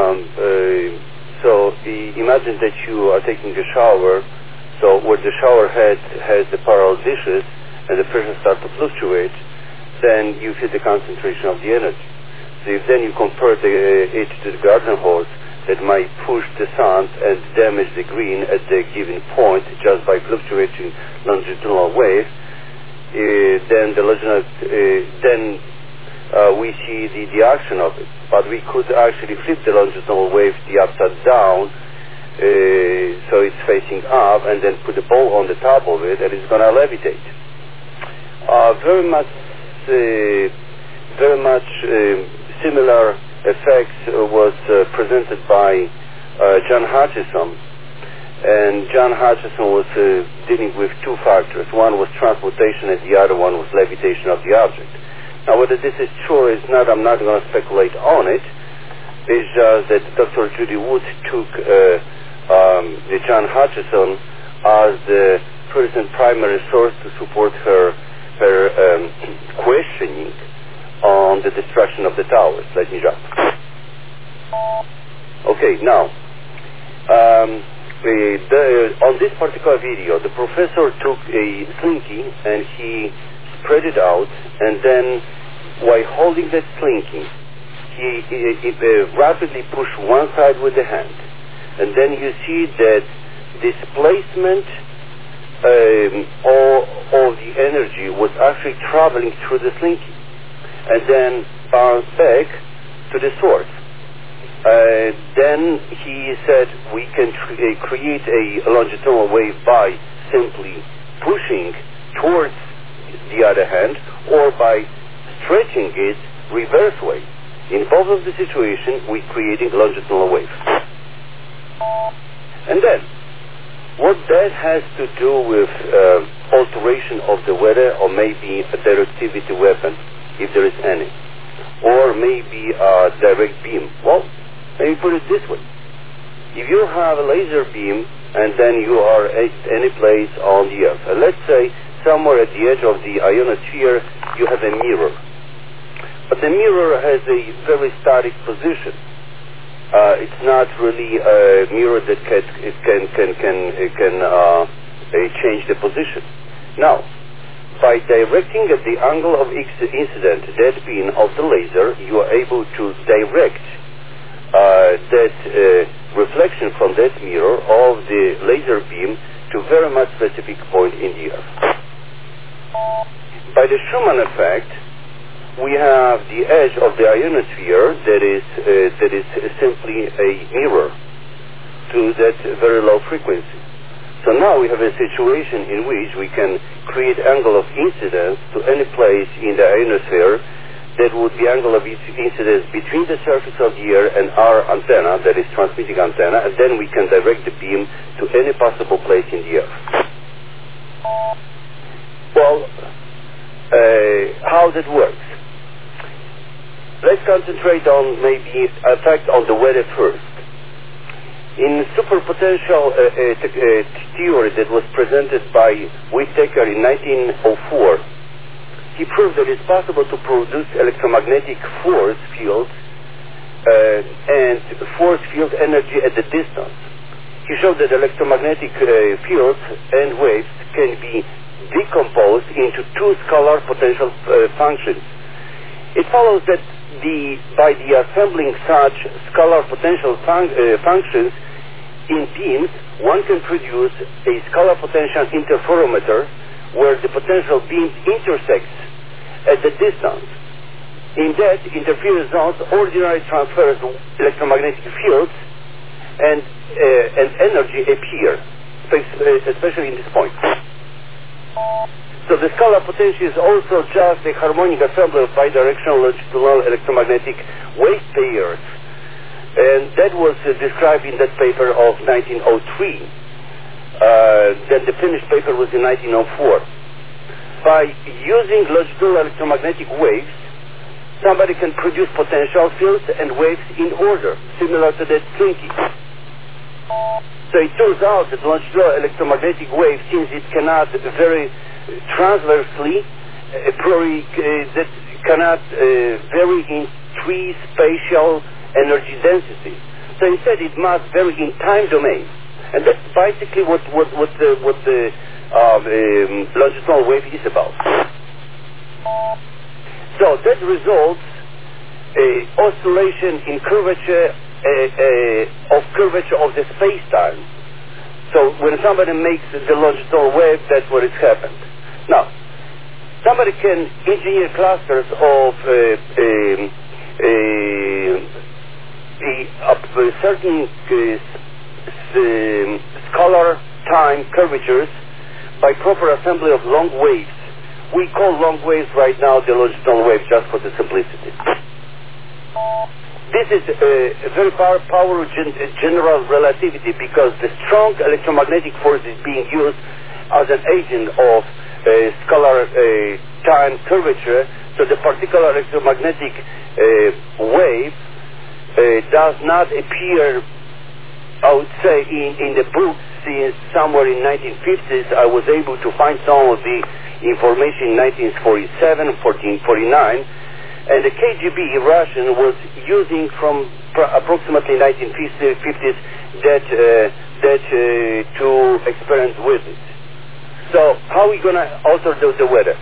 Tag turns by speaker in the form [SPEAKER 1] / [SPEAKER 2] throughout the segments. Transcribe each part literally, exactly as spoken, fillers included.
[SPEAKER 1] Um, uh, so uh, imagine that you are taking a shower, so where the shower head has the parallel dishes and the pressure starts to fluctuate, then you feel the concentration of the energy. So if then you compare the, uh, it to the garden hose that might push the sun and damage the green at the given point just by fluctuating longitudinal wave, uh, then the longitudinal, uh, then uh, we see the, the action of it. But we could actually flip the longitudinal wave the upside down, uh, so it's facing up, and then put a ball on the top of it, and it's going to levitate. Uh, very much, uh, very much uh, similar effects uh, was uh, presented by uh, John Hutchison, and John Hutchison was uh, dealing with two factors. One was transportation, and the other one was levitation of the object. Now, whether this is true or is not, I'm not going to speculate on it. It's just that Doctor Judy Wood took uh, um, the John Hutchison as the person primary source to support her her um, questioning on the destruction of the towers. Let me jump. Okay, now, um, the, the, on this particular video, the professor took a slinky and he spread it out, and then while holding that slinky, he, he, he uh, rapidly pushed one side with the hand, and then you see that displacement um, all, all the energy was actually traveling through the slinky, and then bounced back to the source. Uh, then he said we can tr- uh, create a longitudinal wave by simply pushing towards the other hand, or by stretching it reverse way. In both of the situations, we're creating longitudinal wave. And then, what that has to do with uh, alteration of the weather, or maybe a directivity weapon, if there is any, or maybe a direct beam. Well, let me put it this way. If you have a laser beam, and then you are at any place on the Earth, and let's say somewhere at the edge of the ionosphere, you have a mirror. But the mirror has a very static position. Uh, it's not really a mirror that can it can can can it can uh, uh, change the position. Now, by directing at the angle of incident that beam of the laser, you are able to direct uh, that uh, reflection from that mirror of the laser beam to very much specific point in the Earth. By the Schumann effect, we have the edge of the ionosphere that is uh, that is simply a mirror to that very low frequency. So now we have a situation in which we can create angle of incidence to any place in the ionosphere that would be angle of incidence between the surface of the Earth and our antenna, that is transmitting antenna, and then we can direct the beam to any possible place in the Earth. Well, uh, how that works? Let's concentrate on maybe effect on the weather first. In superpotential uh, uh, t- uh, theory that was presented by Whittaker in nineteen oh four, he proved that it's possible to produce electromagnetic force fields uh, and force field energy at the distance. He showed that electromagnetic uh, fields and waves can be decomposed into two scalar potential uh, functions. It follows that the, by the assembling such scalar potential fun- uh, functions in beams, one can produce a scalar potential interferometer where the potential beams intersects at the distance. In that interference zones, ordinary transverse electromagnetic fields and, uh, and energy appear, especially in this point. So the scalar potential is also just a harmonic assembly of bidirectional longitudinal electromagnetic wave pairs. And that was uh, described in that paper of nineteen oh three. Uh, then the finished paper was in nineteen oh four. By using longitudinal electromagnetic waves, somebody can produce potential fields and waves in order, similar to that slinky. So it turns out that longitudinal electromagnetic wave, since it cannot very transversely, uh, priori, uh, that cannot uh, vary in three spatial energy density. So instead, it must vary in time domain, and that's basically what what what the what the uh, um, longitudinal wave is about. So that results a oscillation in curvature uh, uh, of curvature of the space-time. So when somebody makes the longitudinal wave, that's what has happened. Now, somebody can engineer clusters of uh, um, uh, the uh, certain uh, um, scalar time curvatures by proper assembly of long waves. We call long waves right now the longitudinal wave, just for the simplicity. This is a very power, power gen general relativity, because the strong electromagnetic force is being used as an agent of uh, scalar uh, time curvature. So the particular electromagnetic uh, wave uh, does not appear, I would say, in, in the books. Since somewhere in nineteen fifties, I was able to find some of the information in nineteen forty-seven, fourteen forty-nine. And the K G B Russian was using from approximately nineteen fifties that uh, that uh, to experiment with it. So how are we going to alter the, the weather?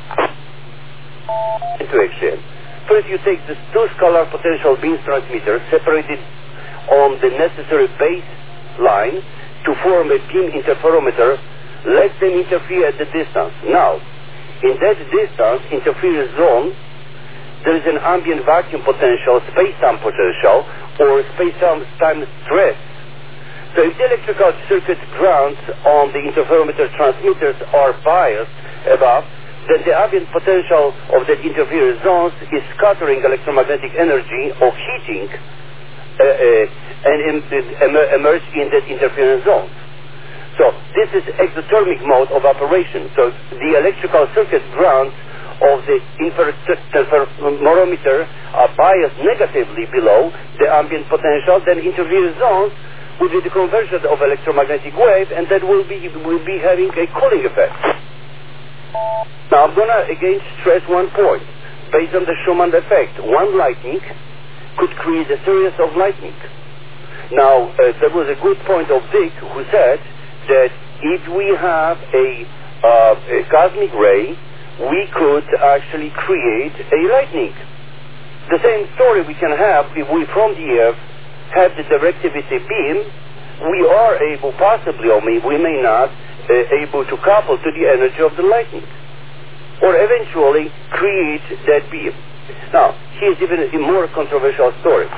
[SPEAKER 1] Into exchange. First, you take the two scalar potential beam transmitters separated on the necessary baseline to form a beam interferometer. Let them interfere at the distance. Now, in that distance interference zone, there is an ambient vacuum potential, space-time potential, or space-time stress. So if the electrical circuit grounds on the interferometer transmitters are biased above, then the ambient potential of that interference zones is scattering electromagnetic energy or heating uh, uh, and em em emerge in that interference zone. So this is exothermic mode of operation. So the electrical circuit grounds of the interferometer are biased negatively below the ambient potential, then interference zones will be the conversion of electromagnetic wave, and that will be will be having a cooling effect. Now I'm going to again stress one point. Based on the Schumann effect, one lightning could create a series of lightning. Now uh, there was a good point of Dick, who said that if we have a, uh, a cosmic ray, we could actually create a lightning. The same story we can have if we from the Earth have the directivity beam. We are able, possibly, or may, we may not, uh, able to couple to the energy of the lightning, or eventually create that beam. Now, here's even a more controversial story.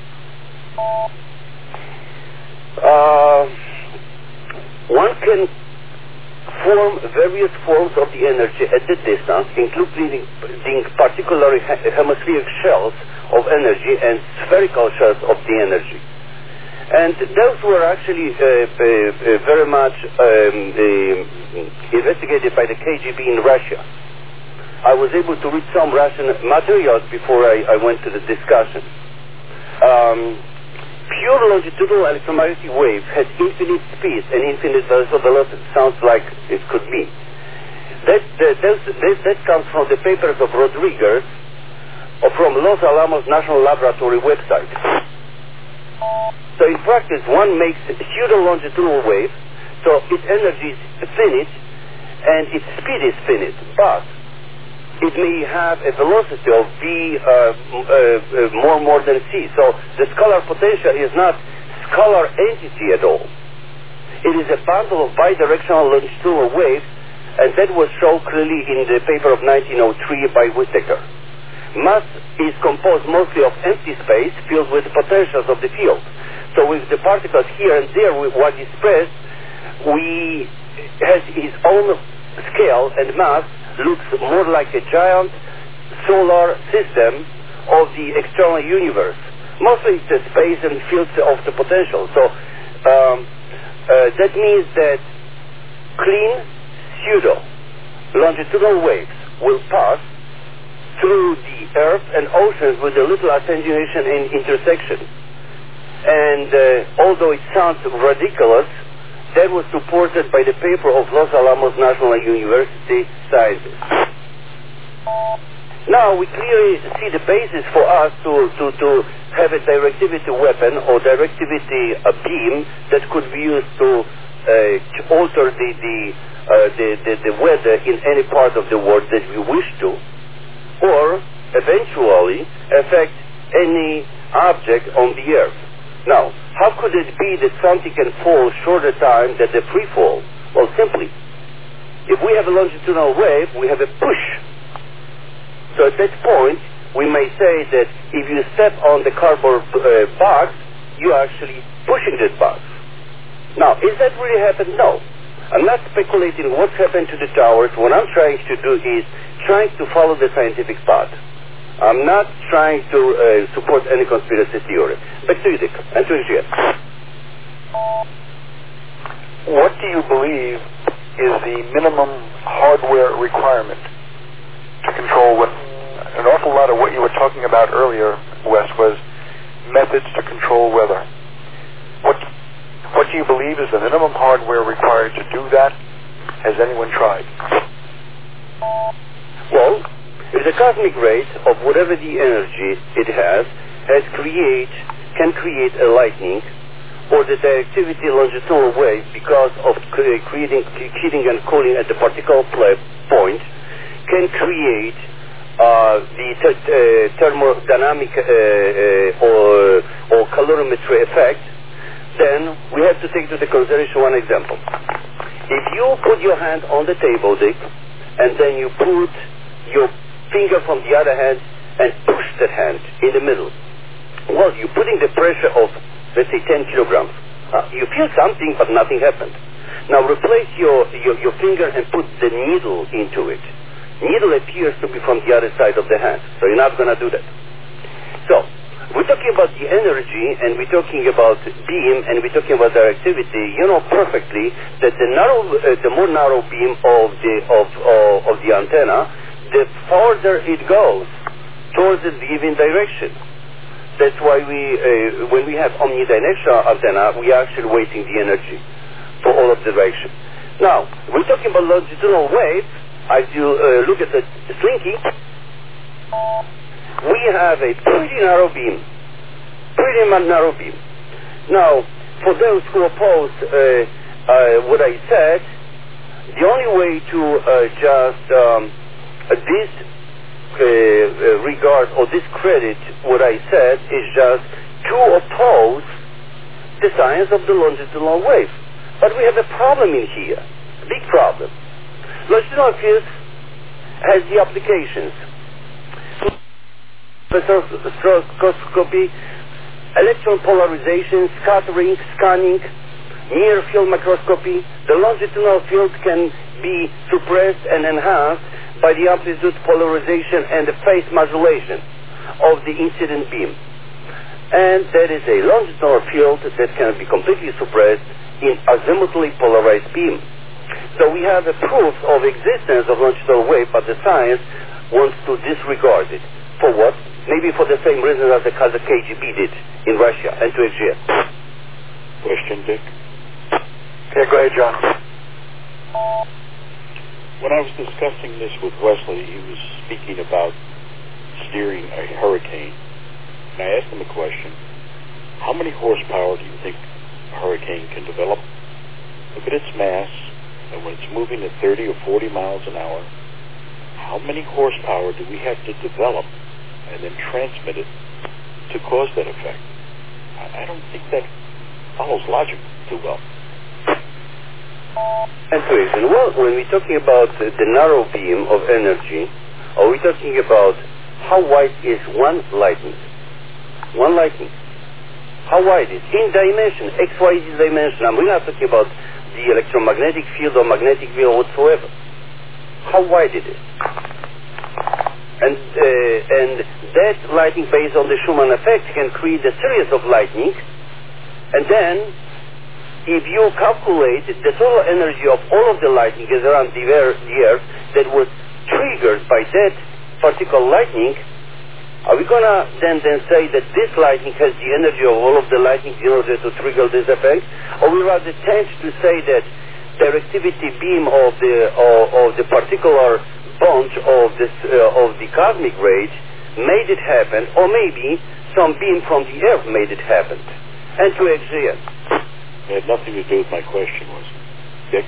[SPEAKER 1] Uh, one can form various forms of the energy at the distance, including particularly hemispheric shells of energy and spherical shells of the energy. And those were actually uh, uh, very much um, uh, investigated by the K G B in Russia. I was able to read some Russian materials before I, I went to the discussion. Um, Pure longitudinal electromagnetic wave has infinite speed and infinite velocity. Sounds like it could be. That, that, that, that comes from the papers of Rodriguez or from Los Alamos National Laboratory website. So in practice, one makes a pseudo-longitudinal wave, so its energy is finite and its speed is finite, but it may have a velocity of v uh, uh, uh, more more than c. So the scalar potential is not scalar entity at all. It is a bundle of bidirectional longitudinal waves, and that was shown clearly in the paper of nineteen oh three by Whittaker. Mass is composed mostly of empty space filled with the potentials of the field. So with the particles here and there, with what is pressed, we has its own scale and mass. Looks more like a giant solar system of the external universe. Mostly it's the space and fields of the potential. So um, uh, that means that clean pseudo longitudinal waves will pass through the Earth and oceans with a little attenuation and intersection. And uh, although it sounds ridiculous, that was supported by the paper of Los Alamos National University scientists. Now we clearly see the basis for us to, to, to have a directivity weapon or directivity uh, beam that could be used to uh, alter the the, uh, the the the weather in any part of the world that we wish to, or eventually affect any object on the Earth. Now, how could it be that something can fall shorter time than the free fall? Well, simply, if we have a longitudinal wave, we have a push. So at that point, we may say that if you step on the cardboard uh, box, you're actually pushing this box. Now, is that really happened? No. I'm not speculating what's happened to the towers. What I'm trying to do is trying to follow the scientific path. I'm not trying to uh, support any conspiracy theory. Back to you, Dick, and to you.
[SPEAKER 2] What do you believe is the minimum hardware requirement to control what? An awful lot of what you were talking about earlier, Wes, was methods to control weather. What what do you believe is the minimum hardware required to do that? Has anyone tried?
[SPEAKER 1] Well, if the cosmic rate of whatever the energy it has has create can create a lightning, or the directivity longitudinal wave because of creating heating and cooling at the particle point can create Uh, the th- uh, thermodynamic uh, uh, or, or calorimetry effect, then we have to take into consideration one example. If you put your hand on the table, Dick, and then you put your finger from the other hand and push that hand in the middle, well, you're putting the pressure of, let's say, ten kilograms. Uh, you feel something, but nothing happened. Now replace your, your, your finger and put the needle into it. Needle appears to be from the other side of the hand, so you're not going to do that. So, we're talking about the energy, and we're talking about beam, and we're talking about directivity. You know perfectly that the narrow, uh, the more narrow beam of the of uh, of the antenna, the farther it goes towards the given direction. That's why we, uh, when we have omnidirectional antenna, we are actually wasting the energy for all of the direction. Now, we're talking about longitudinal waves. As you uh, look at the slinky, we have a pretty narrow beam, pretty narrow beam. Now, for those who oppose uh, uh, what I said, the only way to uh, just um, disregard uh, or discredit what I said is just to oppose the science of the longitudinal wave. But we have a problem in here, a big problem. Longitudinal field has the applications: spectroscopy, electron polarization, scattering, scanning, near field microscopy. The longitudinal field can be suppressed and enhanced by the amplitude polarization and the phase modulation of the incident beam. And there is a longitudinal field that can be completely suppressed in azimuthally polarized beam. So we have a proof of existence of longitudinal wave, but the science wants to disregard it. For what? Maybe for the same reason as the K G B did in Russia and to Asia.
[SPEAKER 2] Question, Dick? Okay, go ahead, John.
[SPEAKER 3] When I was discussing this with Wesley, he was speaking about steering a hurricane. And I asked him a question: how many horsepower do you think a hurricane can develop? Look at its mass, and when it's moving at thirty or forty miles an hour, how many horsepower do we have to develop and then transmit it to cause that effect? I, I don't think that follows logic too well.
[SPEAKER 1] And so, well, when we're talking about uh, the narrow beam of energy, are we talking about how wide is one lightning? One lightning. How wide is it? In dimension, X Y Z dimension. I'm not talking about the electromagnetic field or magnetic field whatsoever. How wide it is. And, uh, and that lightning based on the Schumann effect can create a series of lightning, and then if you calculate the total energy of all of the lightning is around the earth, the earth that was triggered by that particular lightning, are we going to then, then say that this lightning has the energy of all of the lightning in order to trigger this effect? Or we rather tend to say that directivity beam of the, of, of the particular bunch of, this, uh, of the cosmic rays made it happen, or maybe some beam from the earth made it happen. And to exist.
[SPEAKER 3] It had nothing to do with my question, was it? Dick?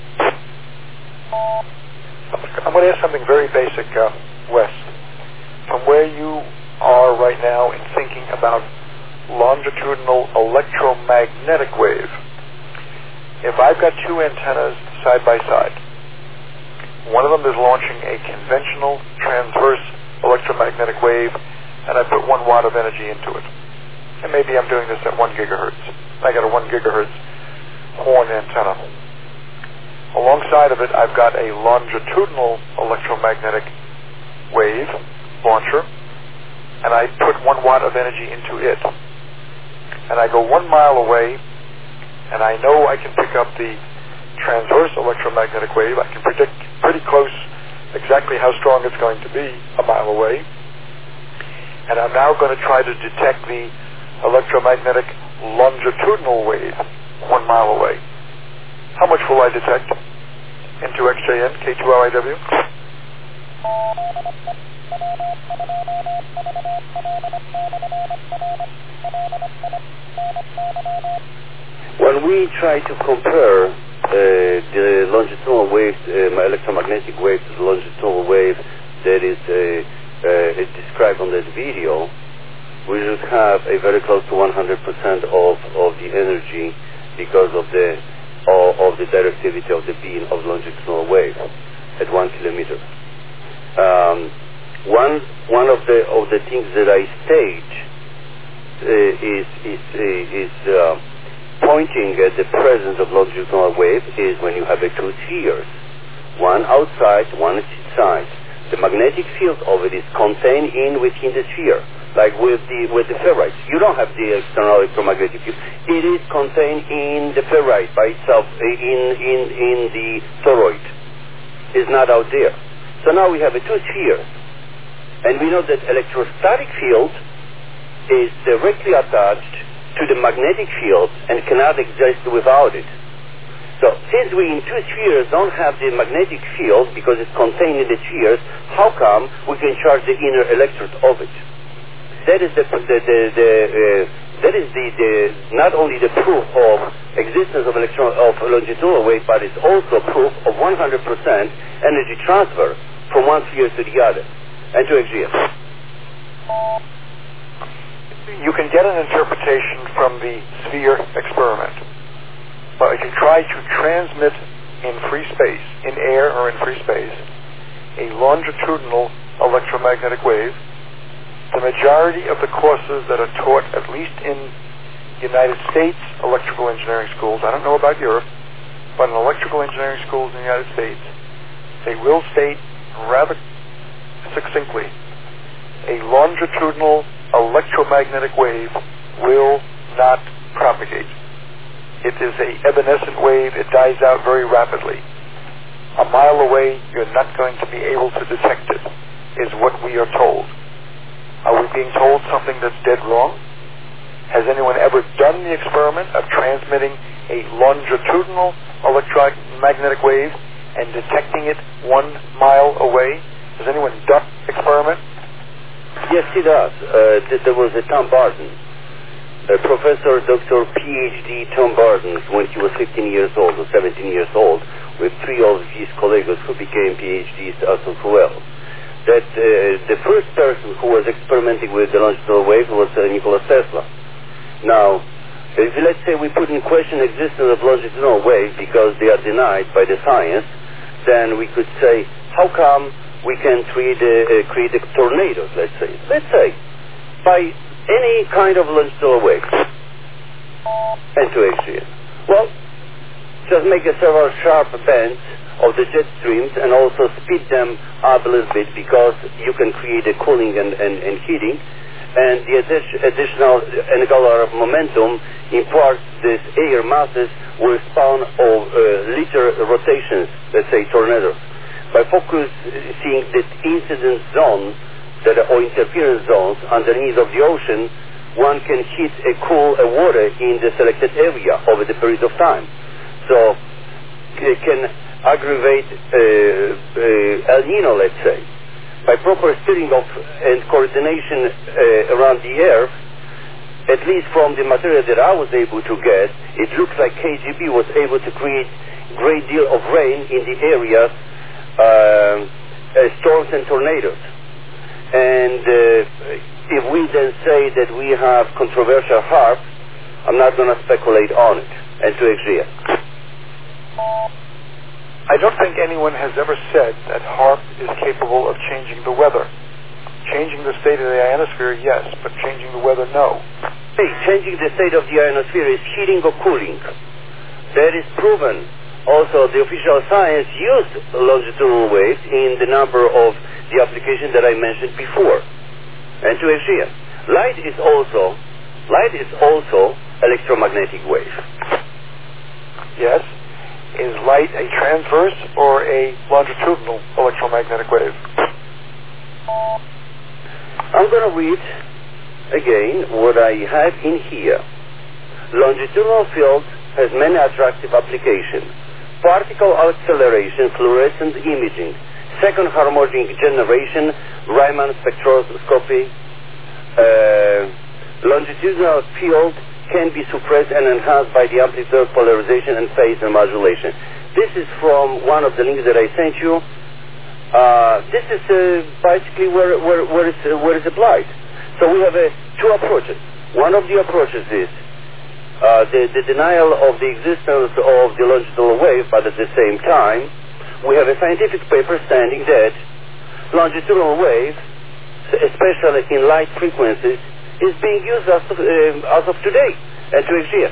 [SPEAKER 2] I'm going to ask something very basic, uh, Wes. From where you are right now in thinking about longitudinal electromagnetic wave, if I've got two antennas side by side, one of them is launching a conventional transverse electromagnetic wave, and I put one watt of energy into it. And maybe I'm doing this at one gigahertz. I got a one gigahertz horn antenna. Alongside of it, I've got a longitudinal electromagnetic wave launcher, and I put one watt of energy into it. And I go one mile away, and I know I can pick up the transverse electromagnetic wave. I can predict pretty close exactly how strong it's going to be a mile away. And I'm now going to try to detect the electromagnetic longitudinal wave one mile away. How much will I detect? Into X J N, K two L I W?
[SPEAKER 1] When we try to compare uh, the longitudinal waves, uh, electromagnetic wave to the longitudinal wave that is uh, uh, described on that video, we should have a very close to one hundred percent of, of the energy because of the of, of the directivity of the beam of longitudinal wave at one kilometer. Um, one one of the of the things that I stage uh, is is uh, is uh, pointing at the presence of longitudinal wave is when you have a two spheres, one outside, one inside. The magnetic field of it is contained in within the sphere, like with the with the ferrite. You don't have the external electromagnetic field. It is contained in the ferrite by itself, in in in the toroid. It's not out there. So now we have a two spheres, and we know that electrostatic field is directly attached to the magnetic field and cannot exist without it. So since we in two spheres don't have the magnetic field because it's contained in the spheres, how come we can charge the inner electrode of it? That is the, the, the, the uh, that is the, the not only the proof of existence of electron of longitudinal wave, but it's also proof of one hundred percent energy transfer from one sphere to the other and to exist.
[SPEAKER 2] You can get an interpretation from the sphere experiment, but if you try to transmit in free space, in air or in free space, a longitudinal electromagnetic wave, the majority of the courses that are taught, at least in United States electrical engineering schools, I don't know about Europe, but in electrical engineering schools in the United States, they will state rather succinctly, a longitudinal electromagnetic wave will not propagate. It is a evanescent wave. It dies out very rapidly. A mile away, you're not going to be able to detect it, is what we are told. Are we being told something that's dead wrong? Has anyone ever done the experiment of transmitting a longitudinal electromagnetic wave and detecting it one mile away? Has anyone done the experiment?
[SPEAKER 1] Yes, he does. Uh, th- there was a Tom Barton, uh, Professor Doctor P H D Tom Barton, when he was fifteen years old or seventeen years old, with three of his colleagues who became P H Ds as well. That uh, the first person who was experimenting with the longitudinal wave was uh, Nikola Tesla. Now, if let's say we put in question the existence of longitudinal wave because they are denied by the science, then we could say, how come we can create a, uh, create a tornado, let's say. Let's say, by any kind of longitudinal wave. And to exist. Well, just make a several sharp bends of the jet streams and also speed them up a little bit because you can create a cooling and, and, and heating. And the addi- additional angular momentum imparts these air masses will spawn of uh, liter rotations, let's say tornadoes. By focusing the incident zones that are, or interference zones underneath of the ocean, one can heat a cool uh, water in the selected area over the period of time. So it can aggravate uh, uh, El Nino, let's say. by proper steering of and coordination uh, around the Earth, at least from the material that I was able to get, it looks like K G B was able to create a great deal of rain in the areas, uh, uh, storms and tornadoes. And uh, if we then say that we have controversial HAARP, I'm not going to speculate on it. And to agree.
[SPEAKER 2] I don't think anyone has ever said that HAARP is capable of changing the weather. Changing the state of the ionosphere, yes, but changing the weather, no.
[SPEAKER 1] Hey, changing the state of the ionosphere is heating or cooling. That is proven. Also, the official science used longitudinal waves in the number of the applications that I mentioned before. And to agree, light is also, light is also electromagnetic wave.
[SPEAKER 2] Yes. Is light a transverse or a longitudinal electromagnetic wave?
[SPEAKER 1] I'm going to read again what I have in here. Longitudinal field has many attractive applications. Particle acceleration, fluorescent imaging, second harmonic generation, Raman spectroscopy, uh, longitudinal field can be suppressed and enhanced by the amplitude, polarization, and phase and modulation. This is from one of the links that I sent you. Uh, this is uh, basically where, where, where, it's, uh, where it's applied. So we have uh, two approaches. One of the approaches is uh, the, the denial of the existence of the longitudinal wave, but at the same time, we have a scientific paper stating that longitudinal waves, especially in light frequencies, is being used as of, uh, as of today and to exist.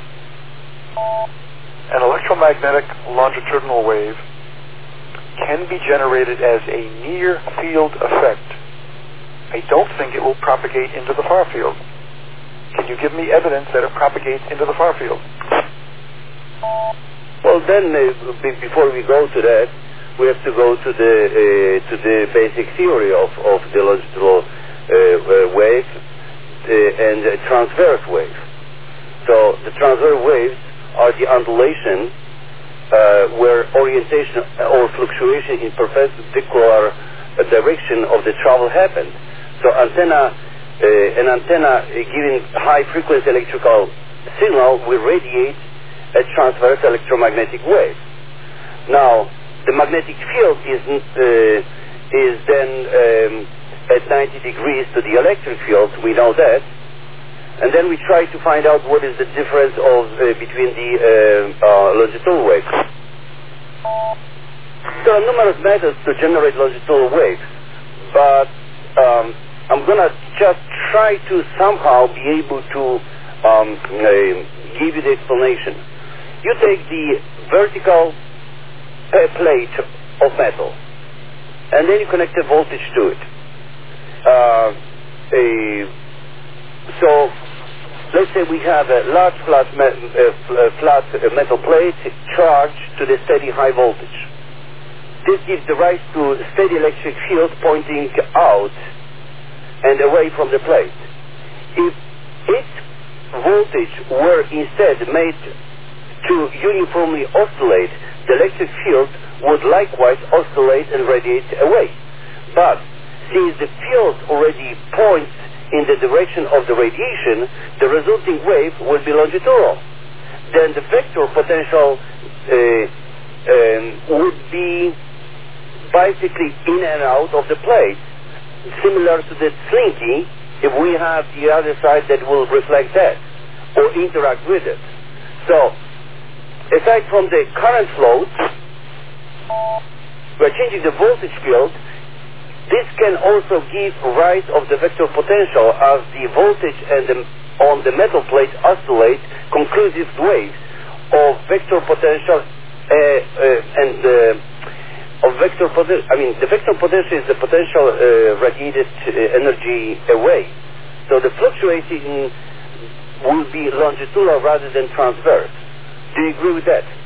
[SPEAKER 2] An electromagnetic longitudinal wave can be generated as a near field effect. I don't think it will propagate into the far field. Can you give me evidence that it propagates into the far field?
[SPEAKER 1] Well, then, uh, b- before we go to that, we have to go to the uh, to the basic theory of, of the longitudinal uh, uh, wave. Uh, and uh, transverse waves. So the transverse waves are the undulation uh, where orientation or fluctuation in perpendicular uh, direction of the travel happens. So antenna, uh, an antenna uh, giving high frequency electrical signal will radiate a transverse electromagnetic wave. Now the magnetic field is uh, is then um, at ninety degrees to the electric field, we know that, and then we try to find out what is the difference of uh, between the uh, uh, longitudinal waves. There are numerous methods to generate longitudinal waves, but um, I'm going to just try to somehow be able to um, uh, give you the explanation. You take the vertical uh, plate of metal, and then you connect a voltage to it. Uh, a, so let's say we have a large flat, me, uh, flat uh, metal plate charged to the steady high voltage. This gives the rise to steady electric field pointing out and away from the plate. If its voltage were instead made to uniformly oscillate, the electric field would likewise oscillate and radiate away. But since the field already points in the direction of the radiation, the resulting wave will be longitudinal. Then the vector potential uh, um, would be basically in and out of the plate, similar to the slinky, if we have the other side that will reflect that or interact with it. So, aside from the current flow, we're changing the voltage field. This can also give rise of the vector potential as the voltage and the, on the metal plate oscillate conclusive waves of vector potential uh, uh, and uh, of vector potential. I mean, the vector potential is the potential uh, radiated uh, energy away. So the fluctuating will be longitudinal rather than transverse. Do you agree with that?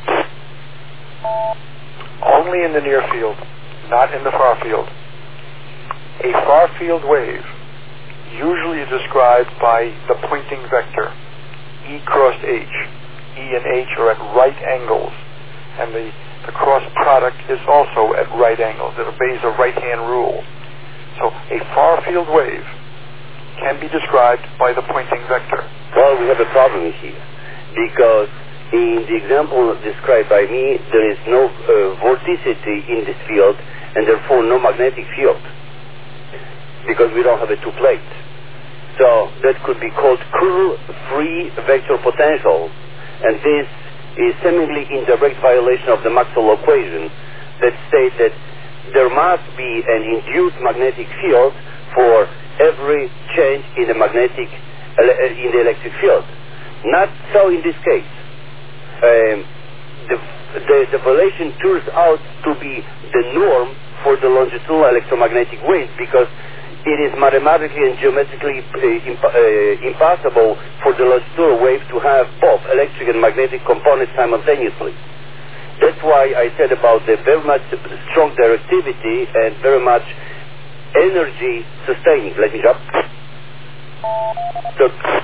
[SPEAKER 2] Only in the near field, not in the far field. A far field wave usually is described by the pointing vector, E cross H. E and H are at right angles, and the, the cross product is also at right angles. It obeys a right-hand rule. So a far-field wave can be described by the Poynting vector.
[SPEAKER 1] Well, we have a problem here, because in the example described by me, there is no uh, vorticity in this field, and therefore no magnetic field, because we don't have a two-plate. So that could be called curl-free vector potential, and this is seemingly in direct violation of the Maxwell equation that states that there must be an induced magnetic field for every change in the magnetic in the electric field. Not so in this case. Um, the, the, the violation turns out to be the norm for the longitudinal electromagnetic waves, because it is mathematically and geometrically uh, imp uh, impossible for the longitudinal wave to have both electric and magnetic components simultaneously. That's why I said about the very much strong directivity and very much energy sustaining. Let me jump. So,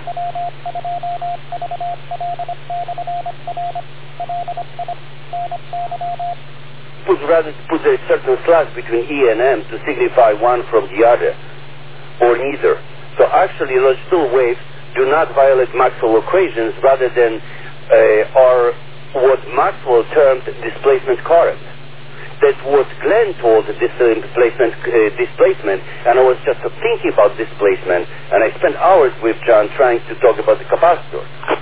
[SPEAKER 1] put rather put a certain slash between E and M to signify one from the other, or neither. So actually, longitudinal waves do not violate Maxwell equations, rather than uh, are what Maxwell termed displacement current. That's what Glenn told this uh, displacement, uh, displacement, and I was just uh, thinking about displacement, and I spent hours with John trying to talk about the capacitor.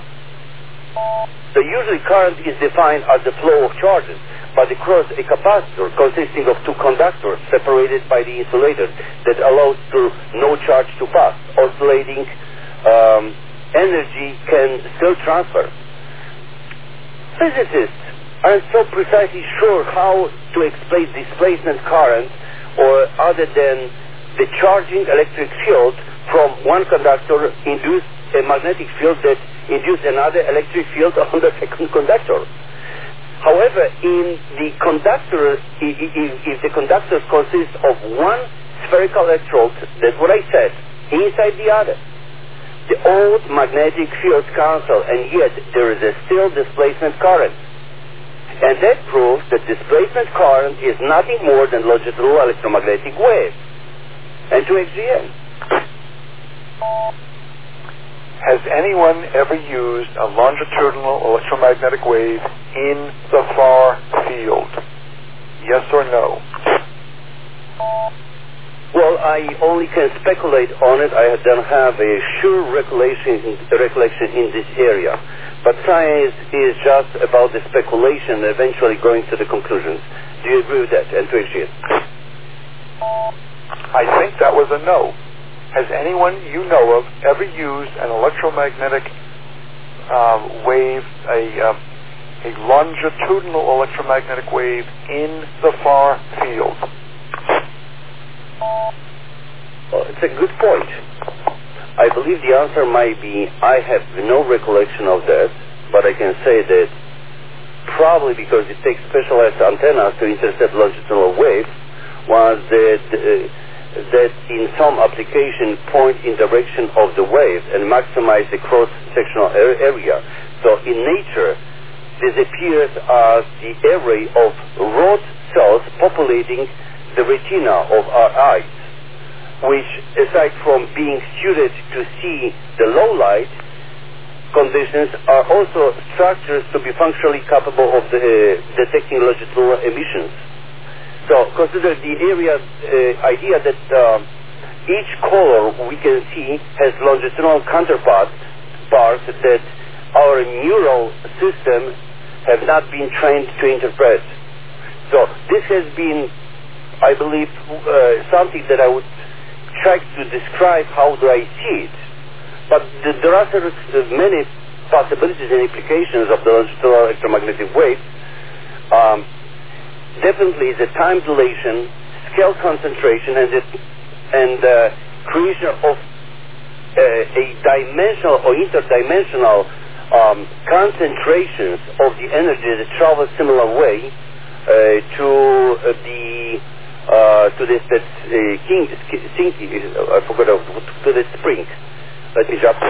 [SPEAKER 1] So usually current is defined as the flow of charges, but across a capacitor consisting of two conductors separated by the insulator that allows to no charge to pass, oscillating um, energy can still transfer. Physicists aren't so precisely sure how to explain displacement current, or other than the charging electric field from one conductor induced a magnetic field that induced another electric field on the second conductor. However, in the conductor, if, if the conductor consists of one spherical electrode, that's what I said, inside the other, the old magnetic fields cancel, and yet there is a still displacement current. And that proves that displacement current is nothing more than longitudinal electromagnetic wave. And to X G N.
[SPEAKER 2] Has anyone ever used a longitudinal electromagnetic wave in the far field? Yes or no?
[SPEAKER 1] Well, I only can speculate on it. I don't have a sure recollection, recollection in this area. But science is just about the speculation, eventually going to the conclusions. Do you agree with that, and to X G N?
[SPEAKER 2] I think that was a no. Has anyone you know of ever used an electromagnetic um, wave, a, um, a longitudinal electromagnetic wave in the far field?
[SPEAKER 1] Well, it's a good point. I believe the answer might be, I have no recollection of that, but I can say that probably because it takes specialized antennas to intercept longitudinal waves, was that, uh, that in some application point in direction of the wave and maximize the cross-sectional area. So in nature, this appears as the array of rod cells populating the retina of our eyes, which, aside from being suited to see the low light conditions, are also structures to be functionally capable of the, uh, detecting longitudinal emissions. So consider the area uh, idea that uh, each color we can see has longitudinal counterparts parts that our neural system have not been trained to interpret. So this has been, I believe, uh, something that I would try to describe how do I see it. But th there are uh, many possibilities and implications of the longitudinal electromagnetic wave. Um, definitely the time dilation, scale concentration, and, it, and uh, creation of uh, a dimensional or interdimensional um, concentrations of the energy that travels similar way uh, to uh, the Uh, to this, that uh, king, king, uh, I forgot, uh, to the spring. Let me jump.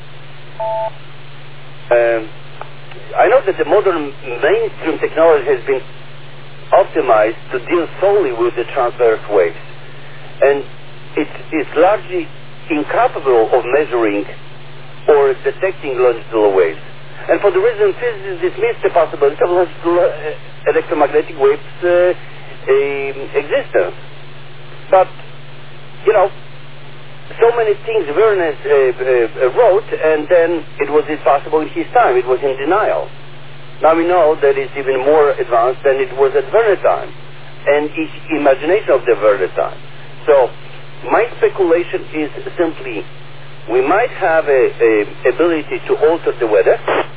[SPEAKER 1] Um, I know that the modern mainstream technology has been optimized to deal solely with the transverse waves. And it is largely incapable of measuring or detecting longitudinal waves. And for the reason physicists dismiss the possibility of longitudinal uh, electromagnetic waves uh, um, existence. But, you know, so many things Werner uh, uh, wrote, and then it was impossible in his time. It was in denial. Now we know that it's even more advanced than it was at Werner's time, and his imagination of the Werner time. So my speculation is simply we might have a, a ability to alter the weather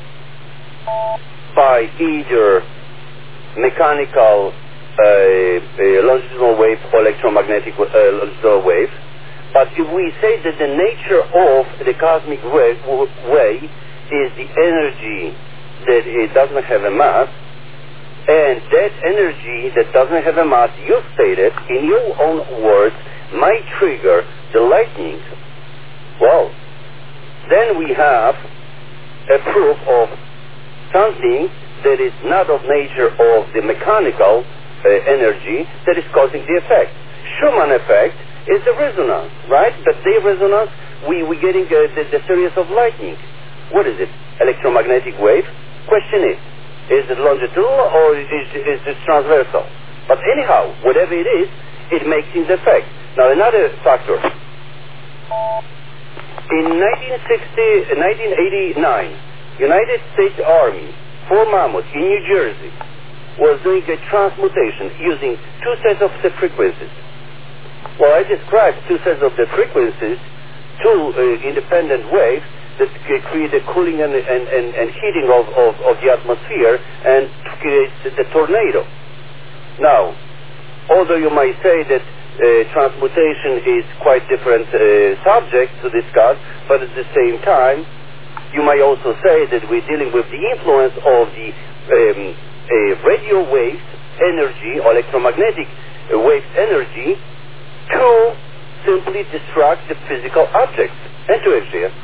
[SPEAKER 1] by either mechanical uh, uh, longitudinal wave or electromagnetic uh, longitudinal wave. But if we say that the nature of the cosmic wave, wave is the energy that it doesn't have a mass, and that energy that doesn't have a mass, you stated in your own words, might trigger the lightning. Well, then we have a proof of something that is not of nature of the mechanical uh, energy that is causing the effect. Schumann effect is the resonance, right? But the resonance, we, we're getting uh, the, the series of lightning. What is it? Electromagnetic wave? Question is, is it longitudinal or is, is it transversal? But anyhow, whatever it is, it makes its effect. Now another factor. In nineteen sixty, nineteen eighty-nine, United States Army, Fort Monmouth in New Jersey, was doing a transmutation using two sets of the frequencies. Well, I described two sets of the frequencies, two uh, independent waves, that create a cooling and, and, and, and heating of, of, of the atmosphere and creates the tornado. Now, although you might say that uh, transmutation is quite different uh, subject to discuss, but at the same time, you might also say that we're dealing with the influence of the um, uh, radio waves energy or electromagnetic uh, waves energy to simply destruct the physical objects. And to exist.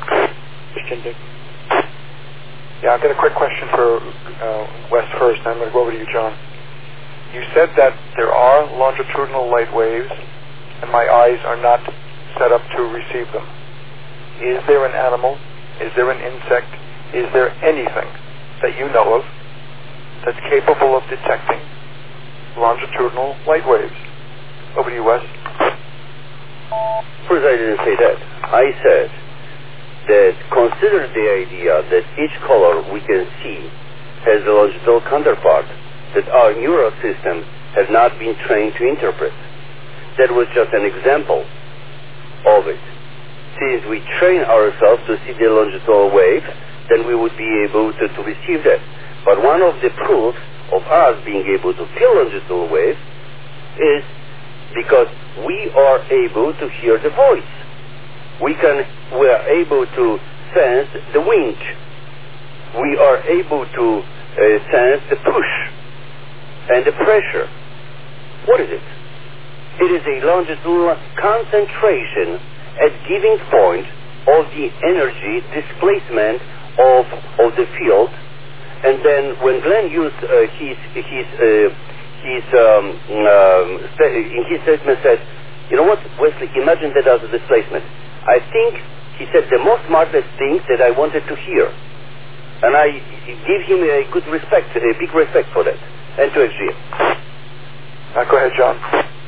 [SPEAKER 2] Yeah, I've got a quick question for uh, Wes first, and I'm going to go over to you, John. You said that there are longitudinal light waves, and my eyes are not set up to receive them. Is there an animal? Is there an insect? Is there anything that you know of that's capable of detecting longitudinal light waves? Over to you, Wes.
[SPEAKER 1] First, I didn't say that. I said that consider the idea that each color we can see has a longitudinal counterpart that our neural systems have not been trained to interpret. That was just an example of it. Since we train ourselves to see the longitudinal wave, then we would be able to, to receive that. But one of the proofs of us being able to feel longitudinal waves is because we are able to hear the voice. We can, we are able to sense the wind. We are able to uh, sense the push and the pressure. What is it? It is a longitudinal concentration at giving point of the energy displacement of of the field. And then when Glenn used uh, his his uh, his um, um, st- in his statement said, you know what, Wesley, imagine that as a displacement. I think he said the most marvelous thing that I wanted to hear. And I give him a good respect, a big respect for that. And to X G.
[SPEAKER 2] Uh, go ahead, John.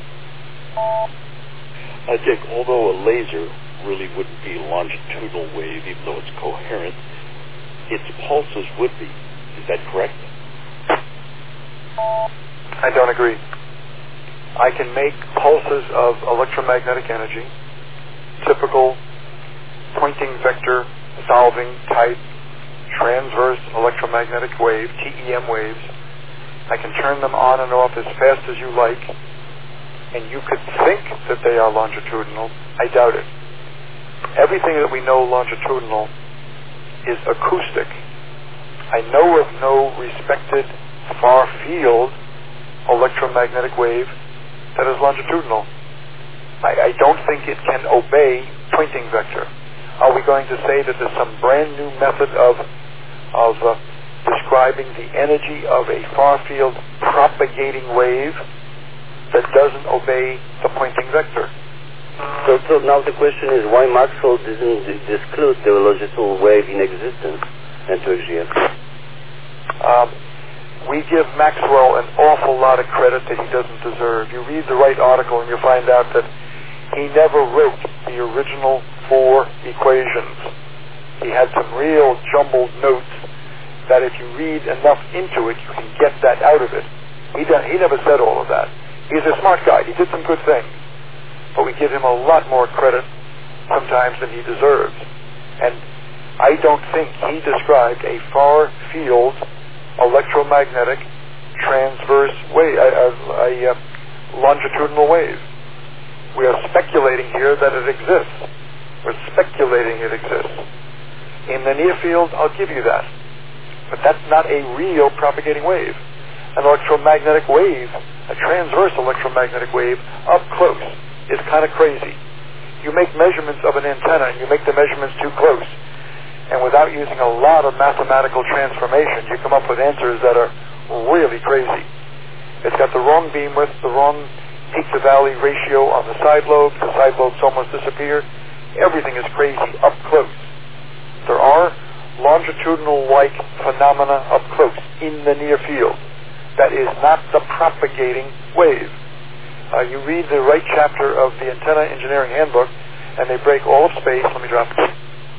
[SPEAKER 3] I think although a laser really wouldn't be a longitudinal wave, even though it's coherent, its pulses would be. Is that correct?
[SPEAKER 2] I don't agree. I can make pulses of electromagnetic energy, typical pointing vector solving type transverse electromagnetic wave, T E M waves. I can turn them on and off as fast as you like, and you could think that they are longitudinal. I doubt it. Everything that we know longitudinal is acoustic. I know of no respected far field electromagnetic wave that is longitudinal. I, I don't think it can obey pointing vector. Are we going to say that there's some brand new method of of uh, describing the energy of a far field propagating wave that doesn't obey the pointing vector?
[SPEAKER 1] So, so now the question is why Maxwell didn't d- disclose the longitudinal wave in existence and to X G M?
[SPEAKER 2] Um, we give Maxwell an awful lot of credit that he doesn't deserve. You read the right article and you find out that he never wrote the original four equations. He had some real jumbled notes that if you read enough into it, you can get that out of it. He, done, he never said all of that. He's a smart guy. He did some good things. But we give him a lot more credit sometimes than he deserves. And I don't think he described a far field electromagnetic transverse wave, a, a, a, a longitudinal wave. We are speculating here that it exists. We're speculating it exists. In the near field, I'll give you that. But that's not a real propagating wave. An electromagnetic wave, a transverse electromagnetic wave, up close, is kind of crazy. You make measurements of an antenna and you make the measurements too close, and without using a lot of mathematical transformation, you come up with answers that are really crazy. It's got the wrong beam width, the wrong peak to valley ratio on the side lobes. The side lobes almost disappear. Everything is crazy up close. There are longitudinal-like phenomena up close in the near field. That is not the propagating wave. Uh, you read the right chapter of the Antenna Engineering Handbook, and they break all of space. Let me drop it.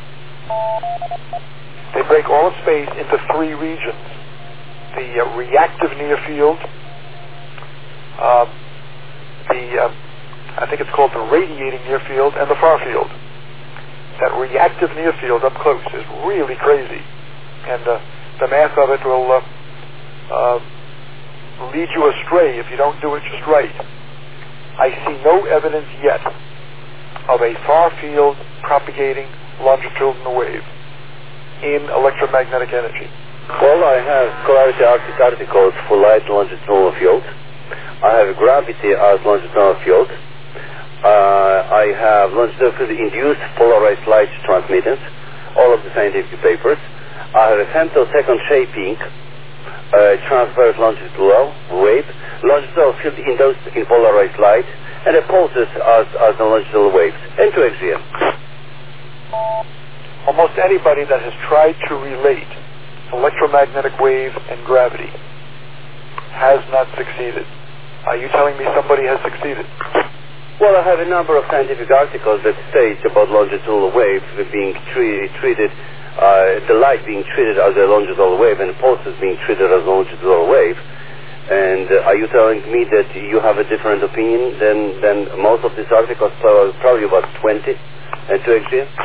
[SPEAKER 2] They break all of space into three regions. The uh, reactive near field, uh, the, uh, I think it's called the radiating near field, and the far field. That reactive near field up close is really crazy. And uh, the math of it will uh, uh, lead you astray if you don't do it just right. I see no evidence yet of a far field propagating longitudinal wave in electromagnetic energy.
[SPEAKER 1] Well, I have Clarity Arctic articles for light longitudinal field. I have gravity as longitudinal field. Uh, I have longitudinal field induced polarized light transmittance, all of the scientific papers. I have a femtosecond shaping, uh, transverse longitudinal wave, longitudinal field induced in polarized light, and the pulses as, as the longitudinal waves, and to X G M.
[SPEAKER 2] Almost anybody that has tried to relate electromagnetic wave and gravity has not succeeded. Are you telling me somebody has succeeded?
[SPEAKER 1] Well, I have a number of scientific articles that state about longitudinal wave being tre- treated, uh, the light being treated as a longitudinal wave and pulses being treated as a longitudinal wave. And uh, are you telling me that you have a different opinion than, than most of these articles, probably about twenty, and to X G M?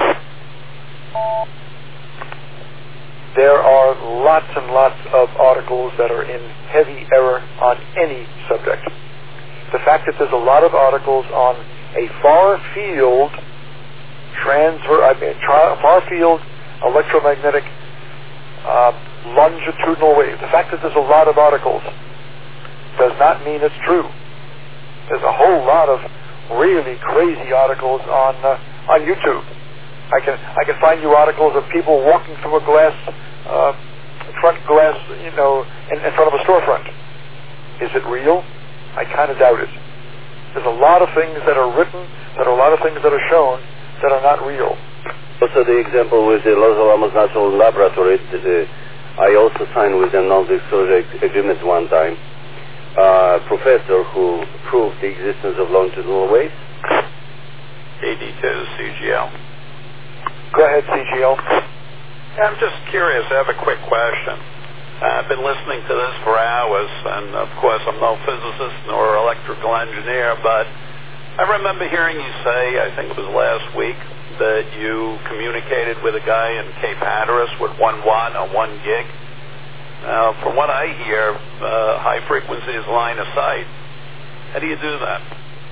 [SPEAKER 2] There are lots and lots of articles that are in heavy error on any subject. The fact that there's a lot of articles on a far field transfer, I mean, tra- far field electromagnetic uh, longitudinal wave. The fact that there's a lot of articles does not mean it's true. There's a whole lot of really crazy articles on uh, on YouTube. I can I can find you articles of people walking through a glass uh, front glass, you know, in, in front of a storefront. Is it real? I kind of doubt it. There's a lot of things that are written, that are a lot of things that are shown that are not real.
[SPEAKER 1] Also, the example with the Los Alamos National Laboratory, the, the, I also signed with them non-disclosure agreement one time. Uh, professor who proved the existence of longitudinal waves.
[SPEAKER 4] A D two C G L.
[SPEAKER 2] Go ahead, C G L.
[SPEAKER 4] I'm just curious. I have a quick question. I've been listening to this for hours, and of course I'm no physicist nor electrical engineer, but I remember hearing you say, I think it was last week, that you communicated with a guy in Cape Hatteras with one watt or one gig. Now, from what I hear, uh, high frequency is line of sight. How do you do that?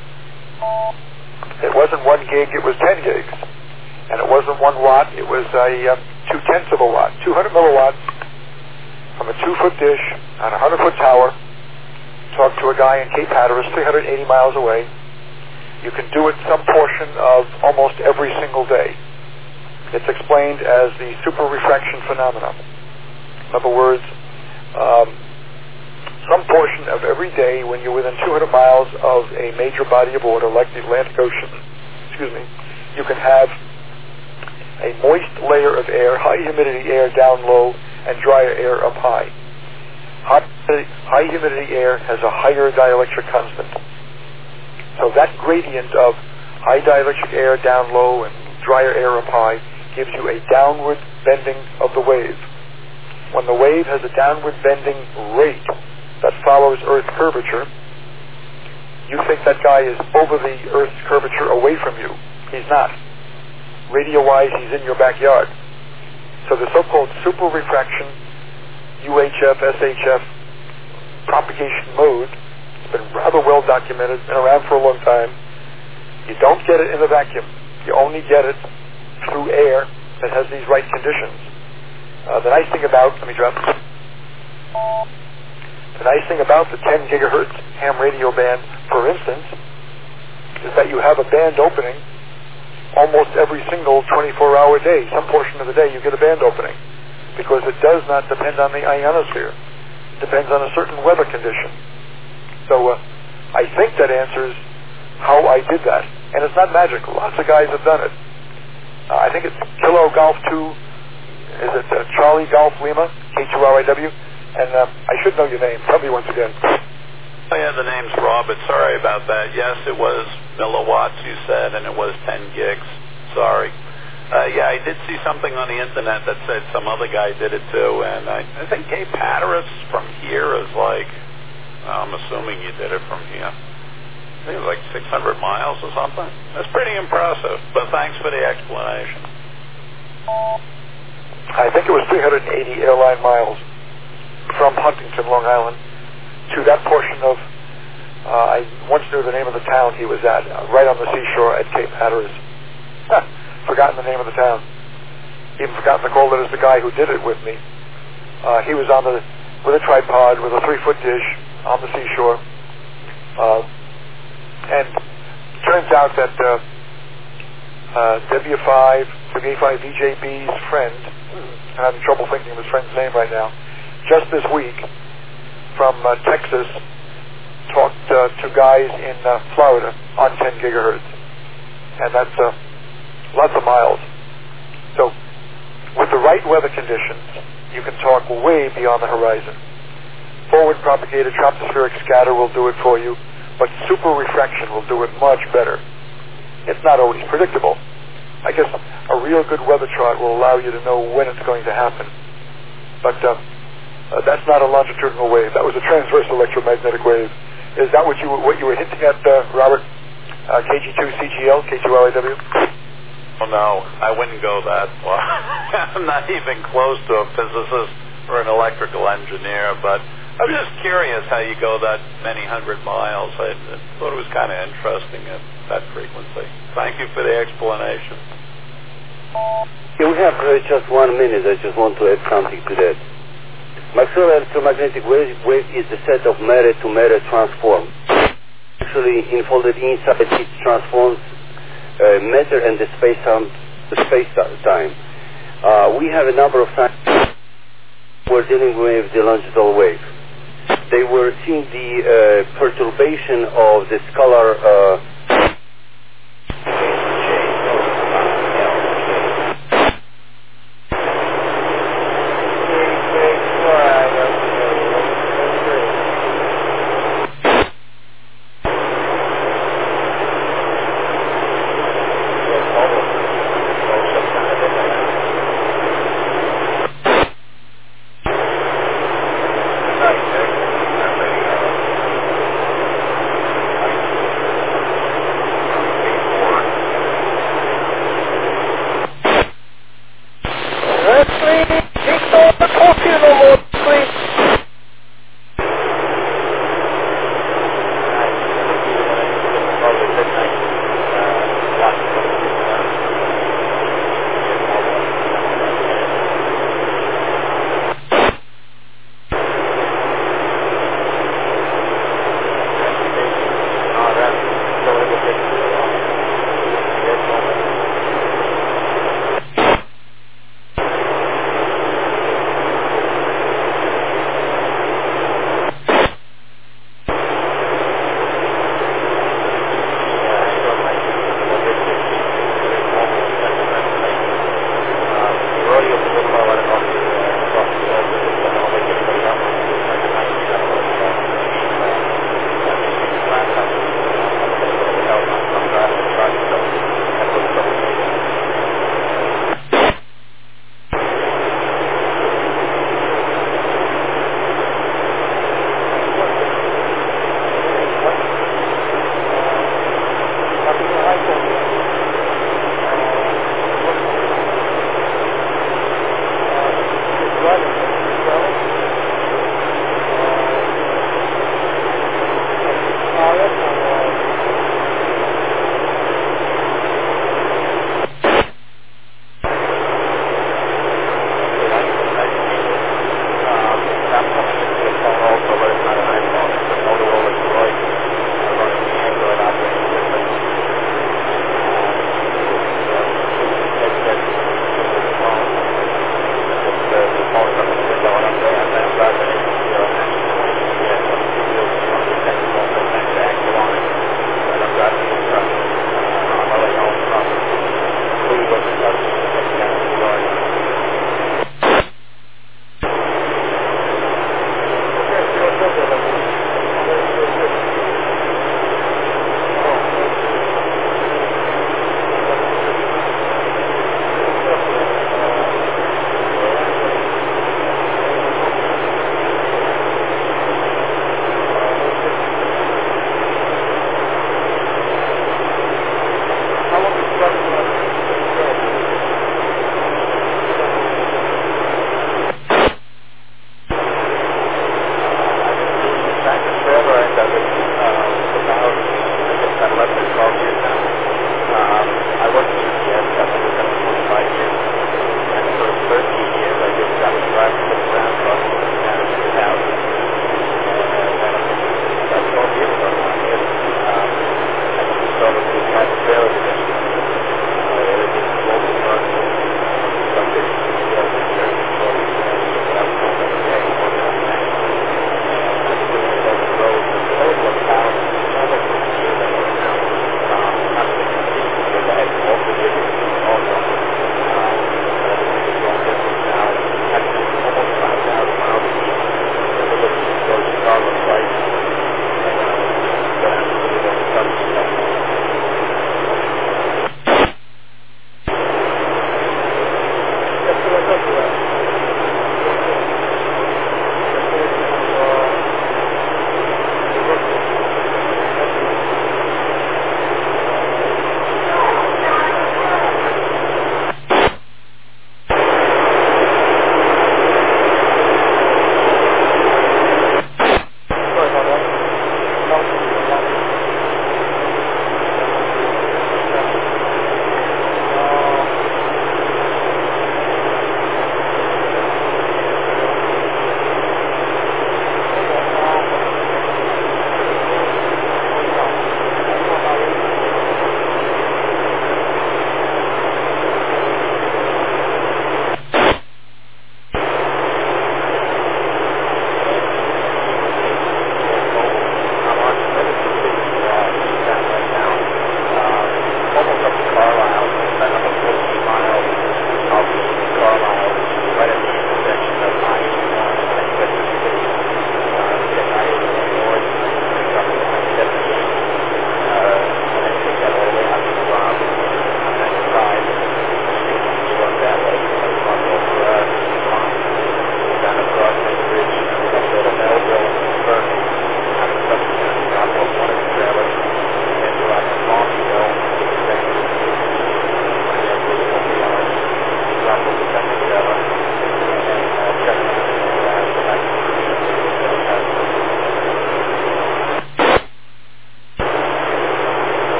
[SPEAKER 2] It wasn't one gig, it was ten gigs. And it wasn't one watt, it was a uh, two-tenths of a watt, two hundred milliwatts from a two-foot dish on a hundred-foot tower. Talk to a guy in Cape Hatteras, three hundred eighty miles away. You can do it some portion of almost every single day. It's explained as the super refraction phenomenon. In other words, um, some portion of every day when you're within two hundred miles of a major body of water like the Atlantic Ocean, excuse me, you can have a moist layer of air, high humidity air down low, and drier air up high. High, high humidity air has a higher dielectric constant. So that gradient of high dielectric air down low and drier air up high gives you a downward bending of the wave. When the wave has a downward bending rate that follows Earth's curvature, you think that guy is over the Earth's curvature away from you. He's not. Radio-wise, he's in your backyard. So the so-called super refraction, U H F, S H F propagation mode, it's been rather well documented, been around for a long time. You don't get it in the vacuum. You only get it through air that has these right conditions. Uh, the nice thing about, let me drop this. The nice thing about the ten gigahertz ham radio band, for instance, is that you have a band opening almost every single twenty-four hour day. Some portion of the day you get a band opening because it does not depend on the ionosphere. It depends on a certain weather condition. So uh, I think that answers how I did that. And it's not magic. Lots of guys have done it. Uh, I think it's Kilo Golf two, is it uh, Charlie Golf Lima, K two L I W? And uh, I should know your name. Tell me once again.
[SPEAKER 4] Oh, yeah, the name's Robert. Sorry about that. Yes, it was milliwatts, you said, and it was ten gigs. Sorry. Uh, yeah, I did see something on the internet that said some other guy did it too, and I, I think Cape Hatteras from here is like, I'm assuming you did it from here. I think it was like six hundred miles or something. That's pretty impressive, but thanks for the explanation.
[SPEAKER 2] I think it was three hundred eighty airline miles from Huntington, Long Island, to that portion of, uh, I once knew the name of the town he was at, uh, right on the seashore at Cape Hatteras. Forgotten the name of the town. Even forgotten to call it as the guy who did it with me. Uh, he was on the, with a tripod, with a three-foot dish on the seashore. Uh, and it turns out that uh, uh, W five, W five V J B's friend, I'm having trouble thinking of his friend's name right now, just this week, from uh, Texas, talked uh, to guys in uh, Florida on ten gigahertz. And that's uh, lots of miles. So with the right weather conditions, you can talk way beyond the horizon. Forward propagated tropospheric scatter will do it for you, but super refraction will do it much better. It's not always predictable. I guess a real good weather chart will allow you to know when it's going to happen. But uh, uh, that's not a longitudinal wave. That was a transverse electromagnetic wave. Is that what you what you were hinting at, uh, Robert? Uh, K G two C G L, K two L I W?
[SPEAKER 4] Oh, no, I wouldn't go that far. I'm not even close to a physicist or an electrical engineer, but I'm just curious how you go that many hundred miles. I, I thought it was kind of interesting at that frequency. Thank you for the explanation.
[SPEAKER 1] Yeah, we have uh, just one minute. I just want to add something to that. Maxwell electromagnetic wave, wave is the set of matter-to-matter transform. Actually, enfolded inside it transforms uh, matter and the space-time. Space time. Uh, we have a number of times we're dealing with the longitudinal wave. They were seeing the uh, perturbation of the scalar uh,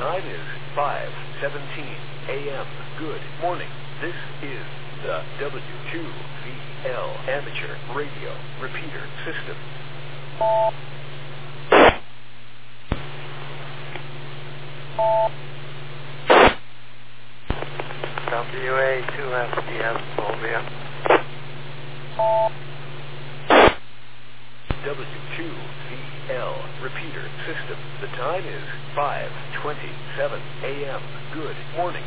[SPEAKER 5] time is five seventeen a.m. Good morning. This is the W two V L Amateur Radio Repeater System.
[SPEAKER 6] W A two F D S Columbia.
[SPEAKER 5] W two V L Repeater System. The time is five twenty-seven a.m. Good morning.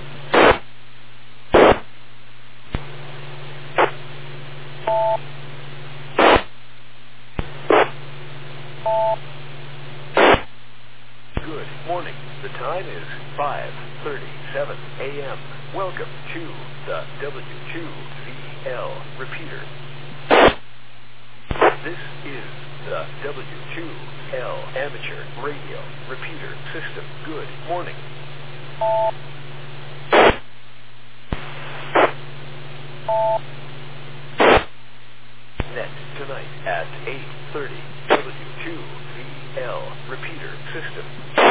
[SPEAKER 5] Good morning. The time is five thirty-seven a.m. Welcome to the W two V L Repeater. This is the W two L Amateur Radio Repeater System. Good morning. Net tonight at eight thirty. W two V L Repeater System.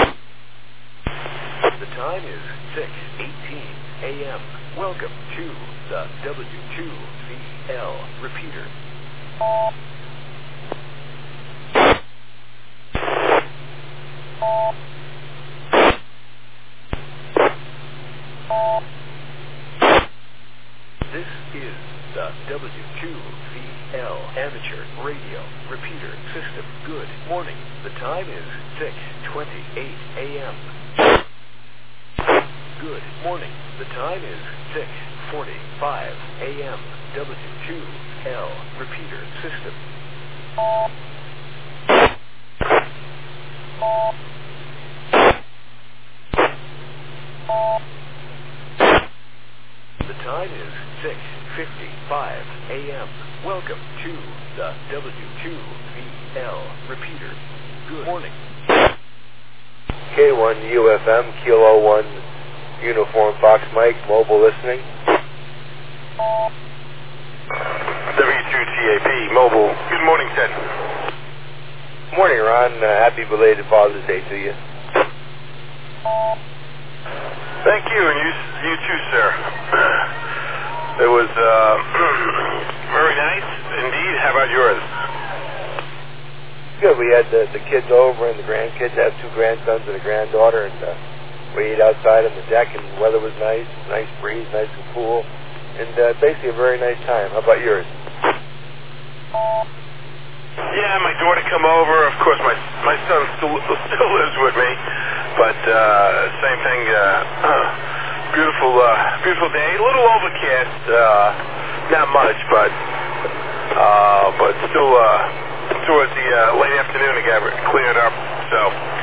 [SPEAKER 5] The time is six eighteen a.m. Welcome to the W two V L Repeater. This is the W two V L Amateur Radio Repeater System. Good morning. The time is six twenty-eight a.m. Good morning. The time is six forty-five a.m. W two L Repeater System. The time is six fifty-five a.m. Welcome to the W two V L Repeater. Good morning.
[SPEAKER 1] K one U F M, Kilo one, Uniform Fox Mike, mobile listening.
[SPEAKER 7] W two T A P, mobile. Good morning, Ted.
[SPEAKER 1] Morning, Ron. Uh, happy belated Father's Day to you.
[SPEAKER 7] Thank you, and you, you too, sir. It was uh, very nice indeed. How about yours?
[SPEAKER 1] Good. We had the, the kids over and the grandkids. I have two grandsons and a granddaughter, and uh, we ate outside on the deck, and the weather was nice, nice breeze, nice and cool, and uh, basically a very nice time. How about yours?
[SPEAKER 7] Yeah, my daughter come over. Of course, my my son still still lives with me, but uh, same thing. Uh, uh, beautiful, uh, beautiful day. A little overcast, uh, not much, but uh, but still uh, towards the uh, late afternoon it got cleared up. So.